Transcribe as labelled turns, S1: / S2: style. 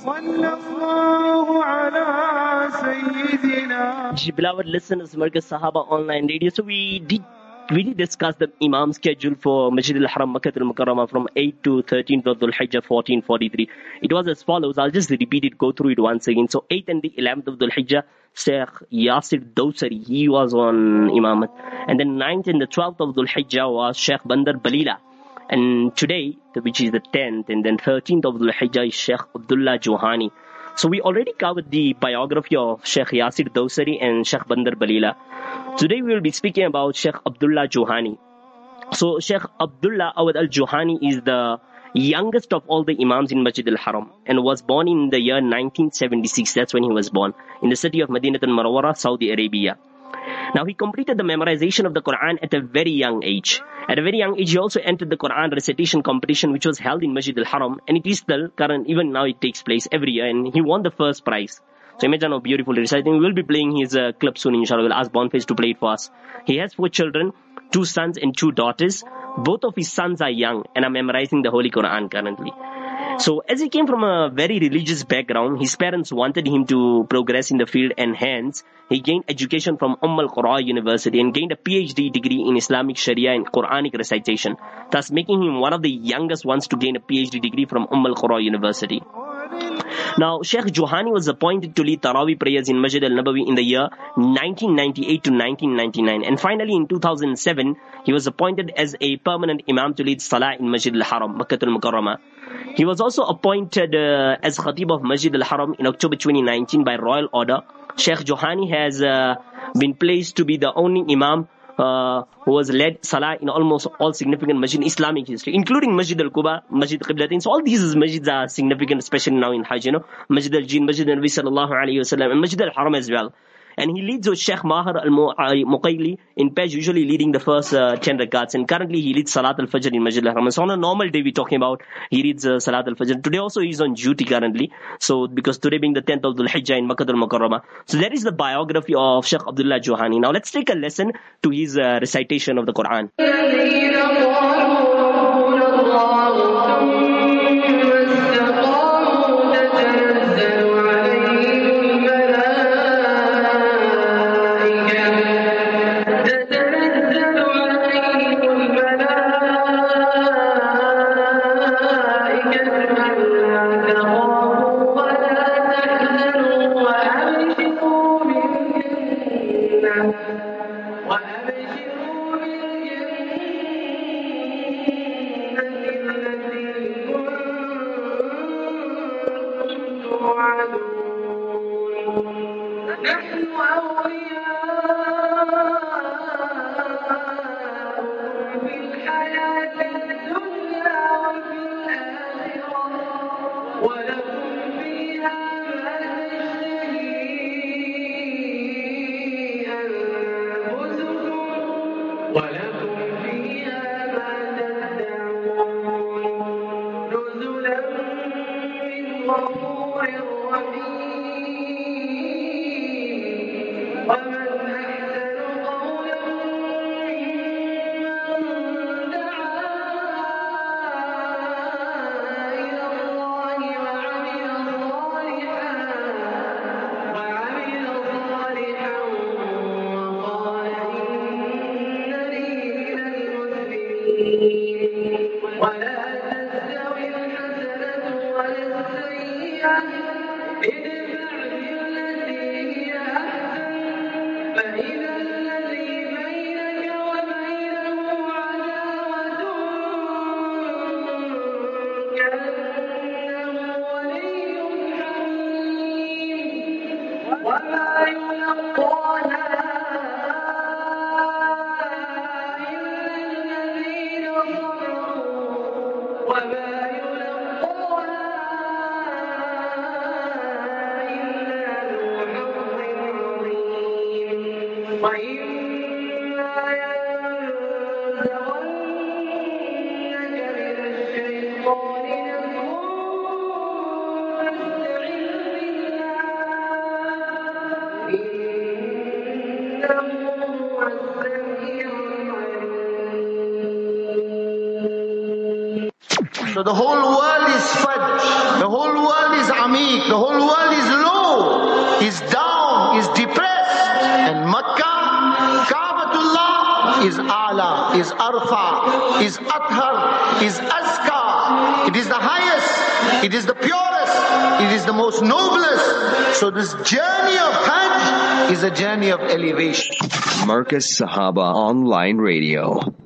S1: صلى الله على سيدنا.
S2: Beloved listeners, Markaz Sahaba Online Radio. So we did discuss the Imam schedule for Masjid al-Haram, Makkah al-Mukarramah from 8 to 13th of Dhul Hijjah 1443. It was as follows. I'll just repeat it, go through it once again. So 8th and the 11th of Dhul Hijjah, Sheikh Yasir Dawsari, he was on Imamat. And then 9th and the 12th of Dhul Hijjah was Sheikh Bandar Balila. And today, which is the 10th, and then 13th of Dhul Hijjah is Sheikh Abdullah Johani. So we already covered the biography of Sheikh Yasir Dawsari and Sheikh Bandar Balila. Today we will be speaking about Sheikh Abdullah Johani. So Sheikh Abdullah Awad al-Johani is the youngest of all the Imams in Masjid al-Haram and was born in the year 1976. That's when he was born, in the city of Madinat al-Munawwara, Saudi Arabia. Now, he completed the memorization of the Quran at a very young age. At a very young age, he also entered the Quran recitation competition, which was held in Masjid al-Haram, and it is still current, even now it takes place every year, and he won the first prize. So imagine how beautiful it is. I think we will be playing his clip soon, inshallah. We'll ask Bonface to play it for us. He has 4 children, 2 sons and 2 daughters. Both of his sons are young and are memorizing the Holy Quran currently. So as he came from a very religious background, his parents wanted him to progress in the field, and hence he gained education from Al-Qura University and gained a PhD degree in Islamic Sharia and Quranic recitation, thus making him one of the youngest ones to gain a PhD degree from Al-Qura University. Now, Sheikh Johani was appointed to lead Taraweeh prayers in Masjid al-Nabawi in the year 1998 to 1999. And finally, in 2007, he was appointed as a permanent Imam to lead Salah in Masjid al-Haram, Makkah al-Mukarramah. He was also appointed as Khatib of Masjid al-Haram in October 2019 by royal order. Sheikh Johani has been placed to be the only Imam who has led Salah in almost all significant masjid in Islamic history, including Masjid al-Quba, Masjid Qiblatain. So all these masjids are significant, especially now in Hajj, Masjid al-Jinn, Masjid al-Nabi sallallahu alayhi wa sallam, and Masjid al-Haram as well. And he leads with Sheikh Mahar al-Muqayli in Pej, usually leading the first 10 rakats. And currently he leads Salat al-Fajr in Masjid al-Haram. So on a normal day we're talking about, he reads Salat al-Fajr. Today also he's on duty currently. So because today being the 10th of Dhul Hijjah in Makkah al-Mukarramah. So that is the biography of Sheikh Abdullah Johani. Now let's take a lesson to his recitation of the Quran.
S3: So the whole world is for Hajj. The whole world is Amiq. The whole world is low, is down, is depressed. And Makkah, Kaabatullah is Ala, is Arfa, is Athar, is Azka. It is the highest. It is the purest. It is the most noblest. So this journey of Hajj is a journey of elevation.
S4: Marcus Sahaba Online Radio.